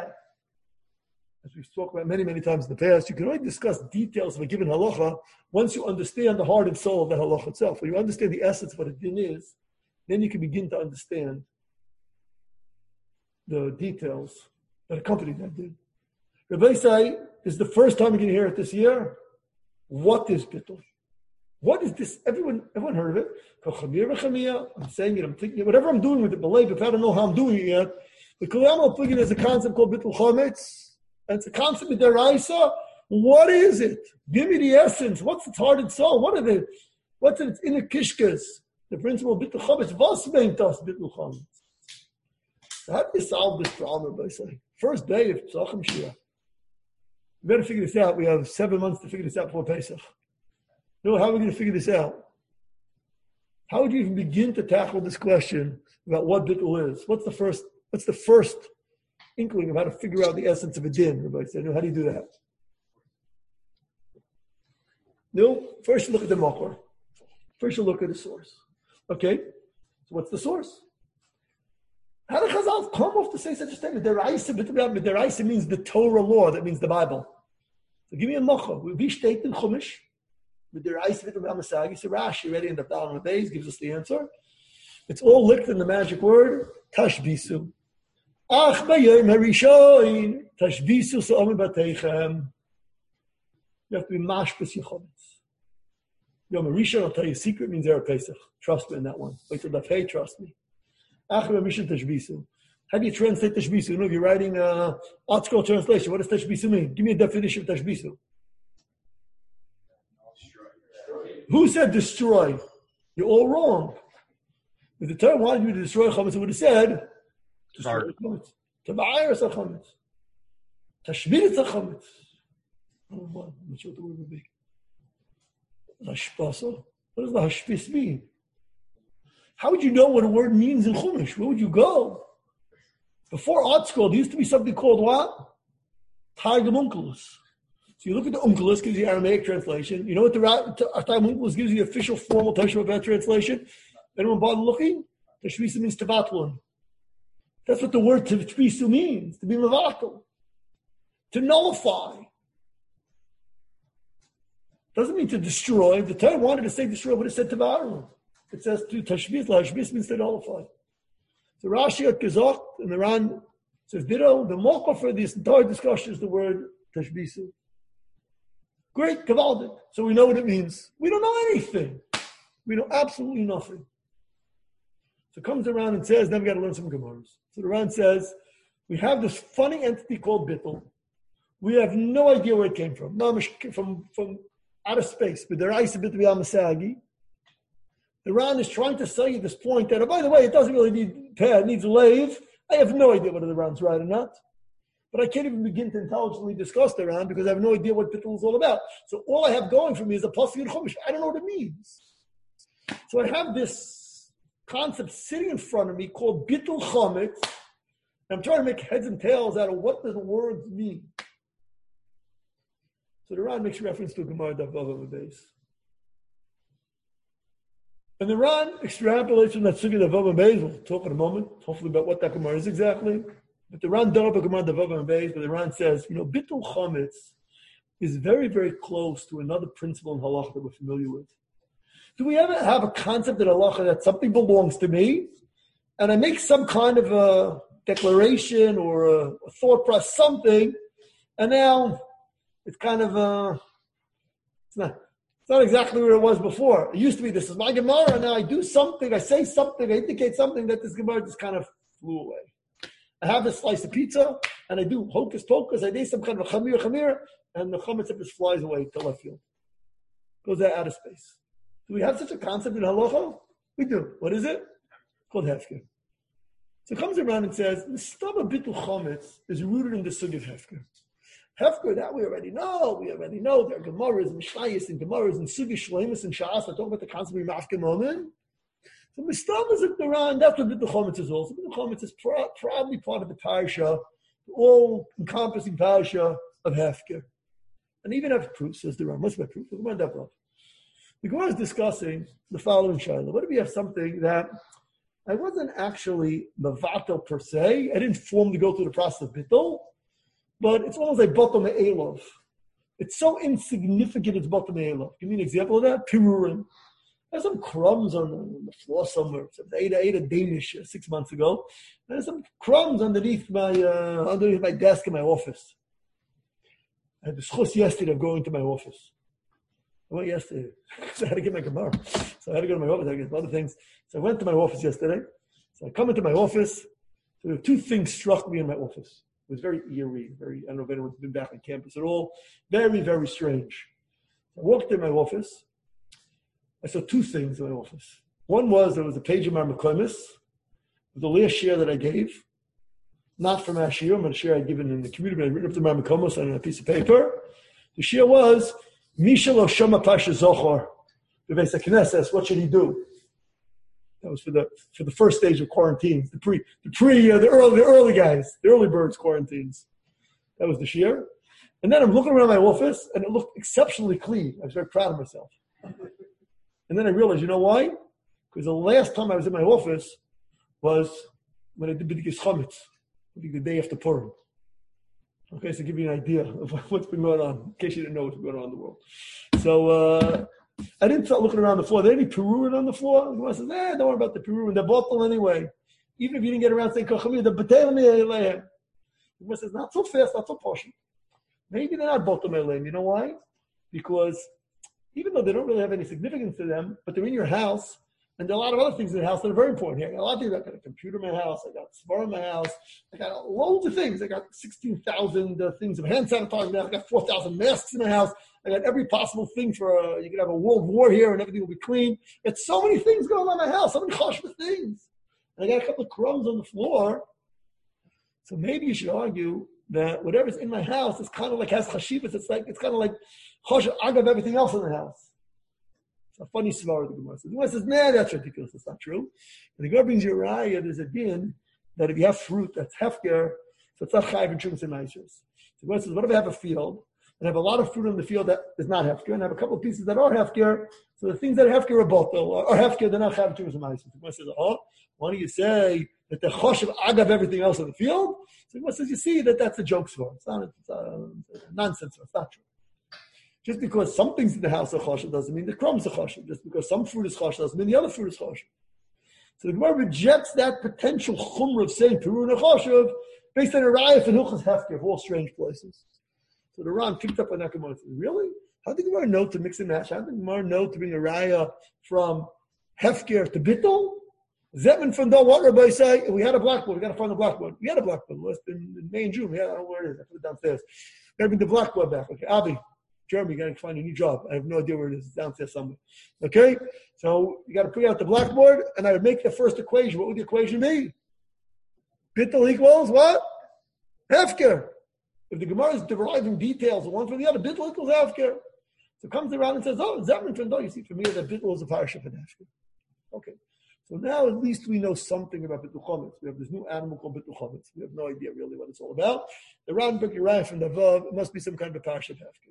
As we've spoken about many, many times in the past, you can only discuss details of a given halacha once you understand the heart and soul of the halacha itself. When you understand the essence of what a din is, then you can begin to understand the details that accompany that din. Rabbi say, this is the first time you're going to hear it this year. What is bittul? What is this? Everyone, everyone heard of it. I'm saying it, I'm thinking it, whatever I'm doing with it, believe if I don't know how I'm doing it yet. The Kulayam Pugin is a concept called bittul chometz. And it's a concept of deraisa. What is it? Give me the essence. What's its heart and soul? What are the, what's its inner kishkas? The principle of bittul chometz. Was meint das bittul chometz? So how do you solve this problem by saying, first day of Pesachim Shia? We better figure this out. We have seven months to figure this out before Pesach. No, how are we going to figure this out? How would you even begin to tackle this question about what bittul is? What's the first, what's the first inkling of how to figure out the essence of a din? Everybody said, no, how do you do that? No, first you look at the makor. First you look at the source. Okay, so what's the source? How did Chazal come off to say such a statement? Deraisa b'Torah, deraisa means the Torah law. That means the Bible. So give me a mocha. We be state in Chumash. Deraisa b'Torah Masagi. So Rashi, ready in the Talmud days, gives us the answer. It's all licked in the magic word tashbisu. Ach b'yom harishoin tashbisu se'omer bateichem. You have to be mashbis yichometz. Yom Rishon, I'll tell you a secret, means Erev Pesach. Trust me in that one. Wait till the hey, trust me. How do you translate tashbisu? You know, if you're writing a article translation, what does tashbisu mean? Give me a definition of tashbisu. Who said destroy? You're all wrong. If the Torah wanted you to destroy chametz, it would have said destroy chametz. Tavayir is a chametz. Tashbir is a chametz. Oh, I'm not sure what the word would be. Hashpasa. What does the hashpis mean? How would you know what a word means in Chumash? Where would you go? Before art school, there used to be something called what? Targum Onkelos. So you look at the Onkelos, gives you Aramaic translation. You know what the Targum Onkelos gives you the official formal Tashma translation? Anyone bother looking? Tashmisu means tevatlun. That's what the word tashmisu means, to be mevatel. To nullify. Doesn't mean to destroy. If the Torah wanted to say destroy, would have said tevatlun. It says to tashbis, lashbis means to nullify. So Rashi at Gezok and the Ran says, Ditto, the mocha for this entire discussion is the word tashbisu. Great, kavaldik. So we know what it means. We don't know anything. We know absolutely nothing. So it comes around and says, then we got to learn some Gemaras. So the Ran says, we have this funny entity called bittul. We have no idea where it came from. From, from out of space. But there is a bit of Yamasagi. The Ran is trying to sell you this point that, oh, by the way, it doesn't really need peh, it needs a lave. I have no idea whether the Ran's right or not. But I can't even begin to intelligently discuss the Ran because I have no idea what bittul is all about. So all I have going for me is a pasuk in Chumash. I don't know what it means. So I have this concept sitting in front of me called bittul chametz. I'm trying to make heads and tails out of what does the words mean. So the Ran makes reference to Gemara Daf Vav Amud Beis. And the Ran extrapolates from that sugya of Vav Amud Beis. We'll talk in a moment, hopefully, about what that Gemara is exactly. But the Ran does a Gemara Daf Vav Amud Beis, but the Ran says, you know, bittul chametz is very, very close to another principle in halacha that we're familiar with. Do we ever have a concept in halacha that something belongs to me, and I make some kind of a declaration or a, a thought process, something, and now it's kind of uh, it's not. It's not exactly where it was before. It used to be, this is my Gemara, and now I do something, I say something, I indicate something that this Gemara just kind of flew away. I have this slice of pizza, and I do hocus pocus, I do some kind of chamir chamir, and the chametz just flies away to left field. Goes out of space. Do we have such a concept in halacha? We do. What is it? It's called hefker. So it comes around and says, the stam of bittul chametz is rooted in the sugya of hefker. Hefker, that we already know. We already know there are Gemaras, Mishnayos, and Gemaras, and Sugi Shleimus, and Shas. I talk about the concept of Mafke Moment. So Mistam is at the Ran. That's what Bittul Chometz is also. Bittul Chometz is pro- probably part of the Parsha, all-encompassing Parsha of Hefker. And even have proof, says the Ran. What's my proof? The Gemara is discussing the following Shiloh. What if we have something that I wasn't actually Mavato per se? I didn't form to go through the process of Bittul. But it's almost like bottom elov. It's so insignificant, it's bottom elov. Give me an example of that. Pirurim. There's some crumbs on the, on the floor somewhere. So I ate, I ate a Danish uh, six months ago. There's some crumbs underneath my uh, underneath my desk in my office. I had the schus yesterday of going to my office. I went yesterday. So I had to get my Gemara. So I had to go to my office. I had to get other things. So I went to my office yesterday. So I come into my office. So two things struck me in my office. It was very eerie, very, I don't know if anyone's been back on campus at all. Very, very strange. I walked in my office. I saw two things in my office. One was there was a page of my Mekomis, with the last share that I gave, not from our share, but a share I'd given in the community, but I'd written up to my Mekomis on a piece of paper. The share was, Misha lo shama pasha zochor, Bebeis HaKnesses, what should he do? That was for the for the first stage of quarantines, the pre the pre uh, the early the early guys, the early birds quarantines. That was the shir. And then I'm looking around my office, and it looked exceptionally clean. I was very proud of myself. And then I realized, you know why? Because the last time I was in my office was when I did B'dikis Chametz, the day after Purim. Okay, so to give you an idea of what's been going on, in case you didn't know what's going on in the world. So uh, I didn't start looking around the floor. Are there any Peruvian on the floor? And I said, nah, don't worry about the Peruvian. They're bottle anyway. Even if you didn't get around saying, Kochamir, the B'tei Le'eh. The says, not so fast, not so posh. Maybe they're not bottle Le'eh. You know why? Because even though they don't really have any significance to them, but they're in your house, and there are a lot of other things in the house that are very important here. I got a lot of things. I got a computer in my house. I got a Svar in my house. I got loads of things. I got sixteen thousand uh, things of hand sanitizer in my house. I got four thousand masks in my house. I got every possible thing for, uh, you could have a world war here and everything will be clean. It's so many things going on in my house. So many chashva things. And I got a couple of crumbs on the floor. So maybe you should argue that whatever's in my house is kind of like has chashivas. It's like, it's kind of like chosh agav everything else in the house. A funny svara the Gemara says. The Gemara says, nah, that's ridiculous. That's not true. And the Gemara brings you a raya. There's a din that if you have fruit that's hefker, so it's not chayiv and shumas and maishers. The Gemara says, what if I have a field and I have a lot of fruit on the field that is not hefker, and I have a couple of pieces that are hefker? So the things that are hefker are bottle or hefker, they're not chayiv and shumas and maishers. The Gemara says, oh, why don't you say that the choshev agav everything else on the field? So the Gemara says, you see that that's a joke svara. It's not it's a, it's a nonsense svara. It's not true. Just because some things in the house are choshev doesn't mean the crumbs are choshev. Just because some fruit is choshev doesn't mean the other fruit is choshev. So the Gemara rejects that potential chumrah of saying Peru and choshev based on a raya for Hilchas Hefker of all strange places. So the Ran picked up on that Gemara and said, really? How did the Gemara know to mix and match? How did the Gemara know to bring a raya from Hefker to Bittul? Zetman from the what Rabbi say? We had a blackboard. We got to find the blackboard. We had a blackboard. Last in, in May and June. We had, I don't know where it is. I put it downstairs. Got to bring the blackboard back. Okay, Avi. Jeremy, you got to find a new job. I have no idea where it is. It's downstairs somewhere. Okay? So you got to bring out the blackboard, and I would make the first equation. What would the equation be? Bittul equals what? Hefker. If the Gemara is deriving details of one from the other, Bittul equals Hefker. So it comes around and says, oh, Zebran from you see, for me, that Bittul is a parasha for Hefker. Okay. So now at least we know something about Bittul Chometz. We have this new animal called Bittul Chometz. We have no idea really what it's all about. The Ran Bek Uriah from the Vav, it must be some kind of a parasha of Hefker.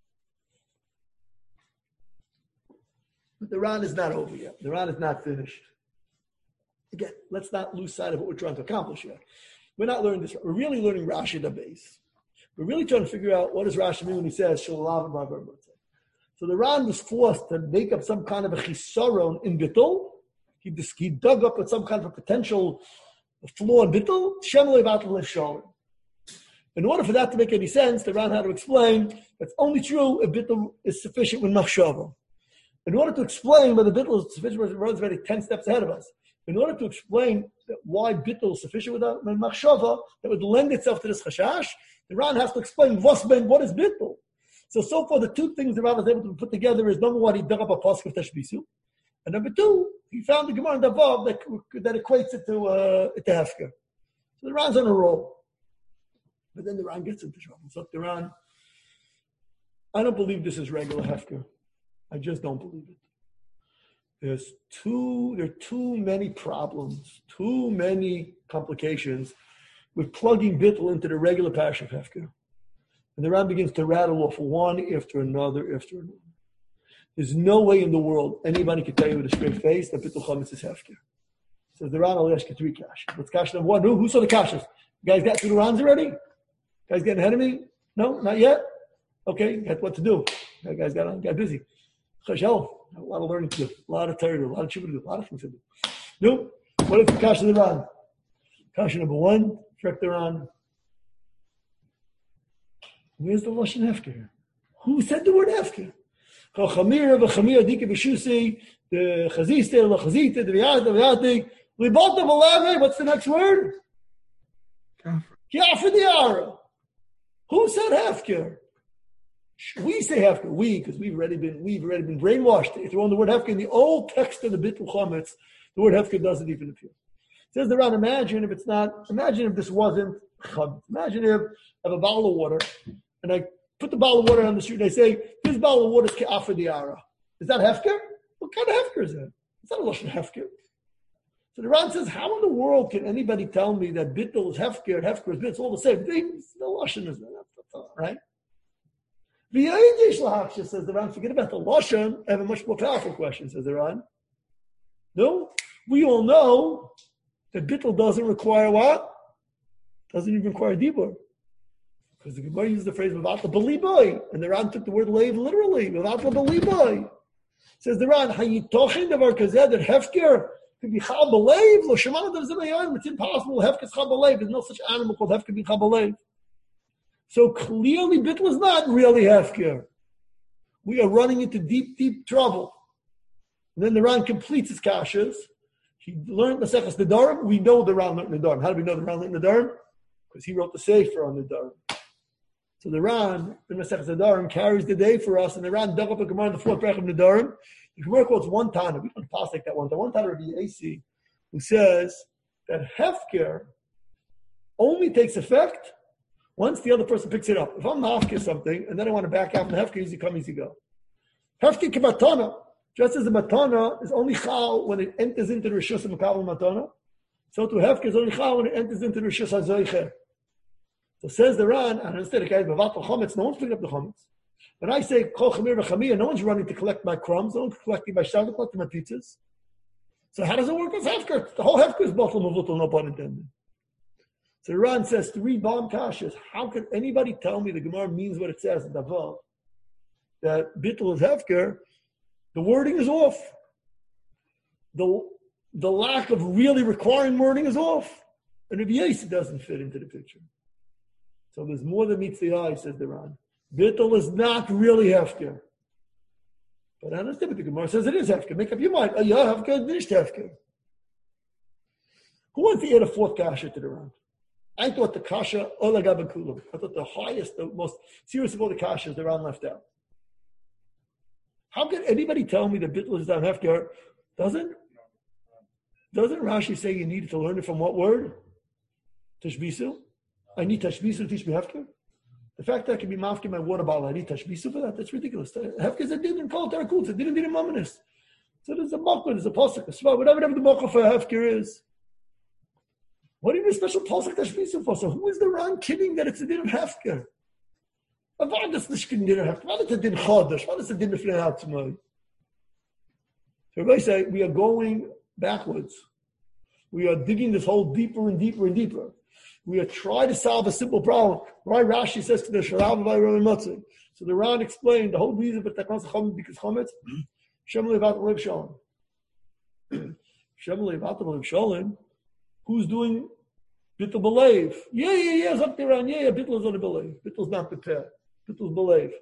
But the Ran is not over yet. The Ran is not finished. Again, let's not lose sight of what we're trying to accomplish here. We're not learning this. We're really learning Rashi the base. We're really trying to figure out what does Rashi mean when he says Shalalav B'Avar. So the Ran was forced to make up some kind of a chisaron in Bittul. He, he dug up with some kind of a potential flaw in Bittul. In order for that to make any sense, the Ran had to explain that's only true if Bittul is sufficient with machshava. In order to explain whether Bittul is sufficient, the Ran is already ten steps ahead of us. In order to explain why Bittul is sufficient with machshava, that would lend itself to this chashash, the Ran has to explain what's been, what is Bittul. So, so far, the two things the Ran was able to put together is, number one, he dug up a pasuk of Tashbisu, and number two, he found the Gemara in the Vav that, that equates it to, uh, to Hefker. So the Ran's on a roll. But then the Ran gets into trouble. So the Ran, I don't believe this is regular Hefker. I just don't believe it. There's too, there are too many problems, too many complications with plugging Bittul into the regular Parsha of Hefker. And the Ran begins to rattle off one after another after another. There's no way in the world anybody can tell you with a straight face that Bittul Chometz is Hefker. So the Ran will ask you three kashas. What's kasha number one? Who, who saw the kashas? You guys got through the Rans already? You guys getting ahead of me? No, not yet? Okay, got what to do. You guys got, got busy. Chashel, a lot of learning to do, a lot of Torah to do, a lot of Shuvah to do, a lot of things to do. No, what is the kasha of the Ran? Kasha number one, correct the Ran. Where's the Lashon Hefker? Who said the word Hefker? Chachamir, v'chamir, dike v'shusi, the chaziste, the chazite, the v'yad, the v'yadik, libota v'laveh, what's the next word? Kafir diara. Who said Hefker? We say Hefker, we, because we've already been, we've already been brainwashed. If you want the word Hefker in the old text of the Bittul Chometz, the word Hefker doesn't even appear. Says the Ran, imagine if it's not, imagine if this wasn't Chometz. Imagine if I have a bottle of water, and I put the bottle of water on the street, and I say, this bottle of water is Ke'afar Diara. Is that Hefker? What kind of Hefker is that? It's not a Lashon Hefker. So the Ran says, how in the world can anybody tell me that Bittul is Hefker and Hefker is Bittul? It's all the same thing. The Lashon is that. That's all, right? V'yayidish Lahakshah, says the Ran, forget about the Lashon. I have a much more powerful question, says the Ran. No, we all know that bittul doesn't require what? Doesn't even require dibur. Because the Gemara uses the phrase "without the beliboy," and the Ran took the word "leiv" literally. Without the beliboy, says the Ran, "Hayitochin davar kazeh that hefker could be chal b'leiv lo shemana dav zemayim." It's impossible. Hefker is chal b'leiv. There's no such animal called hefker be chal b'leiv. So clearly, bittul is not really hefker. We are running into deep, deep trouble. And then the Ran completes his kashas. He learned Maseches Nedarim. We know the Ran learned Nedarim. How do we know the Ran learned Nedarim? Because he wrote the Sefer on Nedarim. So the Ran in Maseches Nedarim carries the day for us, and the Ran dug up a Gemara in the fourth paragraph of Nedarim. The Gemara quotes one Tana. We don't pass like that one. The one Tana Rabbi Yasi, who says that hefker only takes effect once the other person picks it up. If I'm mafkir something and then I want to back out from the hefker, easy come, easy go. Hefker kibatana. Just as the matana is only chal when it enters into the rishus and makabel matana, so to hefker is only chal when it enters into the rishus hazoicher. So says the Ran, and instead of guys bevatel chometz, no one's picking up the chometz. When I say kol chamir v'chamir, no one's running to collect my crumbs, no one's collecting my shavu, collecting my pizzas. So how does it work as hefker? The whole hefker is batel mavutel, no pun intended. So the Ran says three bomb kashas. How could anybody tell me the Gemara means what it says in Davav, that bittul is hefker? The wording is off. The, the lack of really requiring wording is off. And Rabbi Yasi doesn't fit into the picture. So there's more than meets the eye, says the Ran. Bittul is not really hefker. But I understand what the Gemara says it is hefker. Make up your mind. Oh, yeah, hefker, nicht hefker. Who wants to add a fourth kasha to the Ran? I thought the kasha, ola gabakulam. I thought the highest, the most serious of all the kashas, the Ran left out. How can anybody tell me that bittul is not hefker? Doesn't doesn't Rashi say you needed to learn it from what word? Tashbisu. I need tashbisu to teach me hefker. The fact that I can be mafking my water bottle, I need tashbisu for that. That's ridiculous. Hefker is a din and call it terakut. It's a din and din and mamanis. So there's a makar, there's a pasuk, a svah, whatever the makar for hefker is. What do you need a special pasuk tashbisu for? So who is the Ran kidding that it's a din of hefker? Why does this din have? Why does it din chodesh? Why does it din nefnei hatzmai? So everybody say we are going backwards. We are digging this hole deeper and deeper and deeper. We are trying to solve a simple problem. Right? Rashi says to the Sharav by Rabbi Matzah. So the Ran explained the whole reason for Taknas Chometz because Chometz Shem Levat Lev Shalom. Shem Levat Lev Shalom. Who's doing bittul believe? Yeah, yeah, yeah. It's up there around. Yeah, yeah. Bittul is on the believe. Bittul is not prepared. Bittul believe.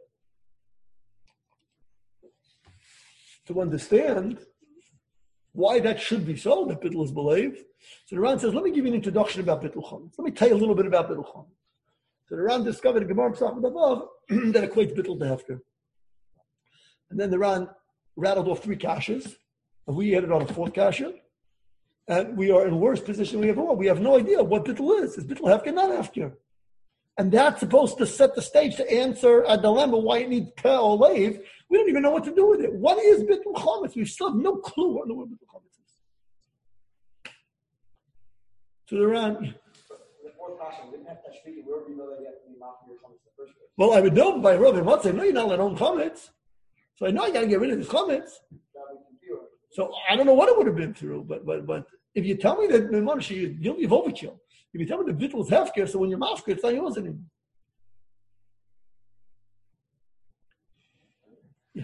To understand why that should be so, that bittul is believe. So the Ran says, let me give you an introduction about bittul chometz. Let me tell you a little bit about bittul chometz. So the Ran discovered a Gemara Pesachim above that equates bittul to hefker. And then the Ran rattled off three kashas, and we added on a fourth kasha. And we are in a worse position we ever were. We have no idea what bittul is. Is bittul hefker, not hefker? And that's supposed to set the stage to answer a dilemma why it needs peh or leiv. We don't even know what to do with it. What is bittul chometz? We still have no clue what bittul chometz is. So the Ran. Well, I would know by Rabbi Matzah. No, you're not allowed own chometz. So I know I got to get rid of this chometz. So I don't know what it would have been through, but but but if you tell me that Mamash, you'll be overkill. If you tell me the bittul is hefker, so when you're mafker, it's not yours anymore. Yeah.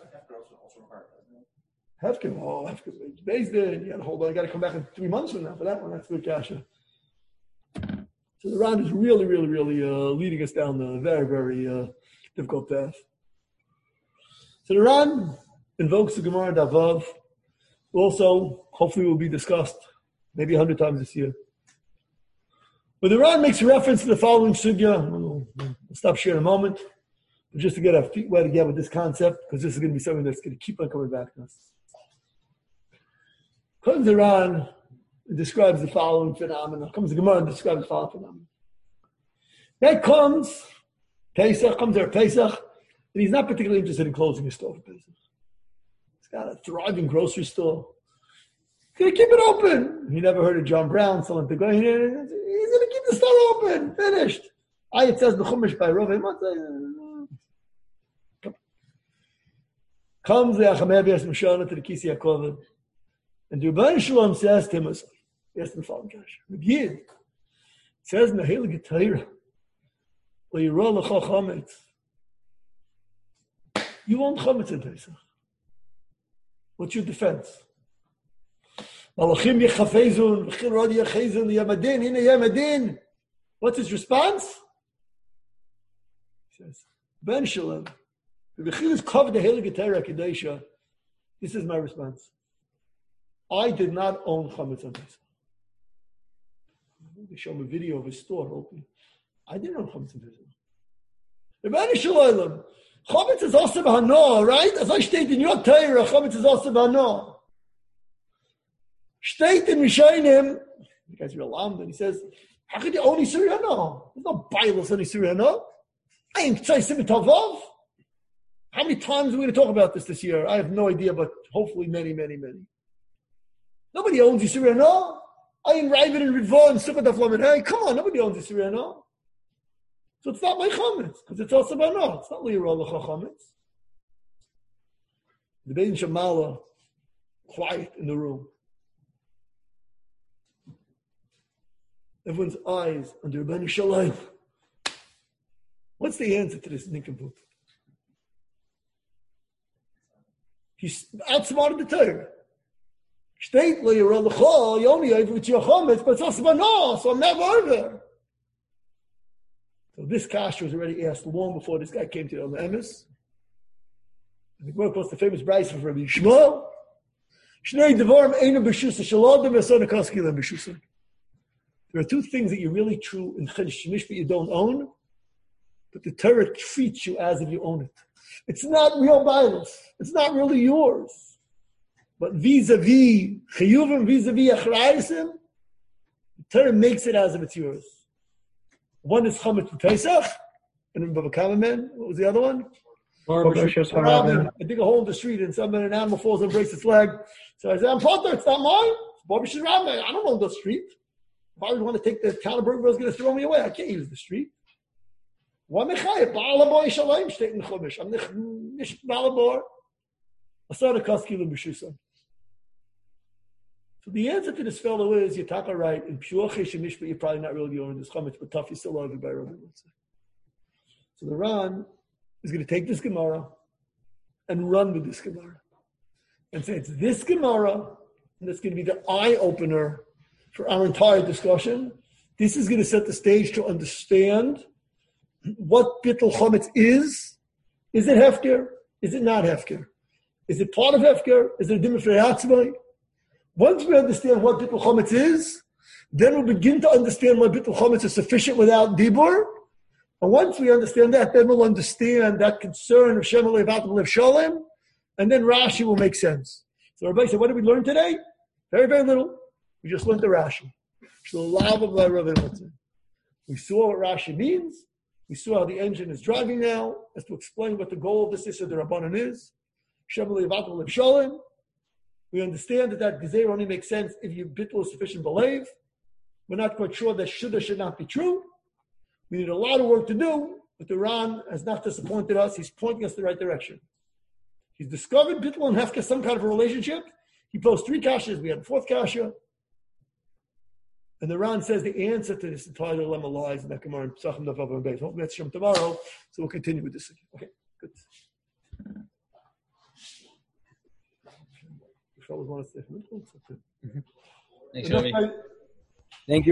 Hefker, oh, hefker, it's based in. You got to hold on. You got to come back in three months from now for that one. That's good kasha. So the Ran is really, really, really uh, leading us down the very, very uh, difficult path. So the Ran invokes the Gemara Davav. Also, hopefully, will be discussed maybe a hundred times this year. But the Ran makes reference to the following sugya. We'll stop sharing in a moment, but just to get our feet wet again with this concept, because this is going to be something that's going to keep on coming back to us. Comes the Ran, it describes the following phenomena. Comes the Gemara and describes the following phenomena. That comes Pesach, comes there Pesach, and he's not particularly interested in closing his store for Pesach. He's got a thriving grocery store. He's going to keep it open. He never heard of John Brown selling to go. He's going to keep the store open. Finished. I, it says the Chumash by Rav. Comes the Achamev Yas Mishana to the Kisi Yaakov. And the Rebbeinu Shalom says to him, he asked him the following question. Rabbi Yid, it says in the Heilige Torah, Le'yirah l'cha chametz. You want chametz in Pesach. What's your defense? Malachim yechafezun, v'chil radi yechezun, yamadin, hina yamadin. What's his response? He says, Ben Shalom, v'chil is covered the Heilige Torah Kedesha. This is my response. I did not own chametz on Pesach. They show him a video of his store open. I didn't own chametz on Pesach. Rebbeinu Shalom, chametz is also b'hano, right? As I stated in your Torah, chametz is also b'hano. State in Rishayim, you guys are alarmed, and he says, how could you own Isur Hano? There's no Bibles on Isur Hano. I ain't Tzaysim Tavav. How many times are we going to talk about this this year? I have no idea, but hopefully many, many, many. Nobody owns Isur Hano. I ain't Ravid and Ridva and Sukkot Aflam and Hey. Come on, nobody owns Isur Hano. So it's not my chametz, because it's also Bano. It's not Liyirah L'cha chametz. The Bein Shamala, quiet in the room. Everyone's eyes on the Rebbeinu Shalom. What's the answer to this nincompoop? He's outsmarted the Torah. State Le'yirah L'cha, you only have with your chametz, but it's also Bano, so I'm never over. So this kasha was already asked long before this guy came to the Emes. And the Gemara quotes the famous brayso from Rabbi Yishmael. Shnei devarim einu b'shusa shalodem v'asona kaskilem b'shusa. There are two things that you're really true in Chedesh Shemish, but you don't own, but the Torah treats you as if you own it. It's not real Bibles. It's not really yours. But vis-a-vis chiyuvim, vis-a-vis achraisim, the Torah makes it as if it's yours. One is chametz b'Pesach, and in Bava Kama men. What was the other one? I dig a hole in the street, and some an animal falls and breaks its leg. So I say, "I'm potter. It's not mine. It's Barbara Shirame. I don't own the street. If I would want to take the town of Bergville, is going to throw me away. I can't use the street." Why mechayah? Ba'alaboy shalom state in Chumash. I'm nicht ba'alabor. Asara kaskilim b'shusan. So the answer to this fellow is, you're talking right, in pure cheshemish, but you're probably not really owning this chametz, but tough, you still own it by Rabbi. So the Ran is going to take this Gemara and run with this Gemara and say it's this Gemara, and that's going to be the eye-opener for our entire discussion. This is going to set the stage to understand what bittul chametz is. Is it hefker? Is it not hefker? Is it part of hefker? Is it a dimmer for Once we understand what bittul chametz is, then we'll begin to understand why bittul chametz is sufficient without dibur. And once we understand that, then we'll understand that concern of Shem Alevat Lev Shalem, and then Rashi will make sense. So everybody said, what did we learn today? Very, very little. We just learned the Rashi. We saw what Rashi means. We saw how the engine is driving now, as to explain what the goal of this Issa D'Rabbanan is. Shem Alevat Lev Shalem. We understand that that gezer only makes sense if you bittul is sufficient believe. We're not quite sure that should or should not be true. We need a lot of work to do, but the Ran has not disappointed us. He's pointing us the right direction. He's discovered bittul and hefker, some kind of a relationship. He posed three kashas. We had a fourth kasha. And the Ran says the answer to this entire dilemma lies in that Gemara in Pesachim Davav and Beis. Hopefully that's Shem tomorrow, so we'll continue with this. Okay, good. Thanks, Thank you.